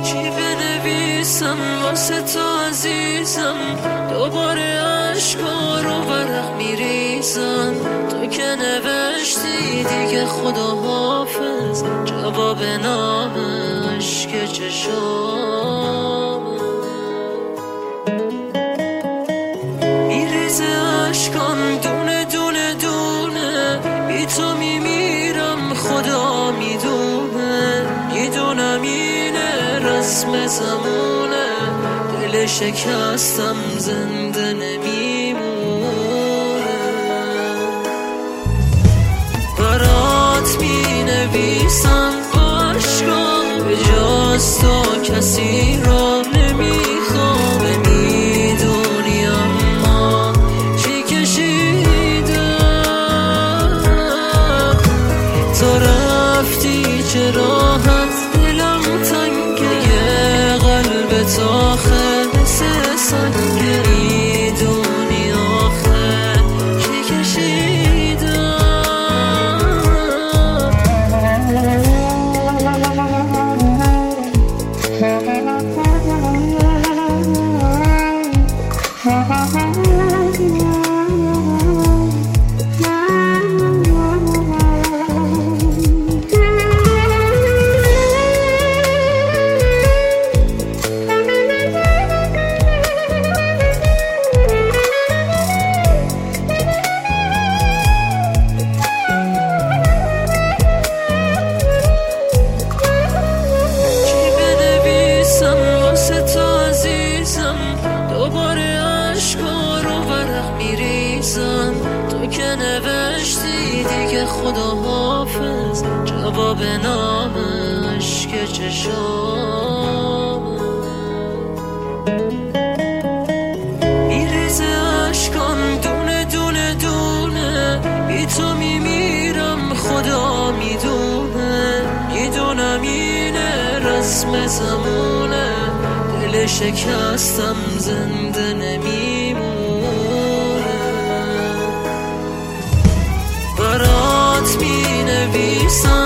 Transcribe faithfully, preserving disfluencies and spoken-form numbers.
چی بنویسم واسه تو عزیزم، دوباره عشقا رو ورق میریزم. تو که نوشتی دیگه خدا حافظ، جواب نام عشق چشام میریزه عشقام دونه دونه دونه، بی تو میمیرم خدا میدونه. میدونم اینه رسم زمونه، دل شکستم زنده نمیمونه. برات مینویسم عشقام، به جز تو کسی را نمیخوام. نمیدونی اما چی کشیدم، تو رفتی چه راحت دلم تنگه، یه قلب تاخه مثل سنگه. میدونی آخه چی کشیدم. دوباره عشقا رو ورق میریزم. تو که نوشتی دیگه خدا حافظ، جواب نام عشق چشام میریزه عشقام دونه دونه دونه، بی تو میمیرم خدا میدونه. میدونم اینه رسم زمونه، دل شکستم زنده نمیمونه. برات مینویسم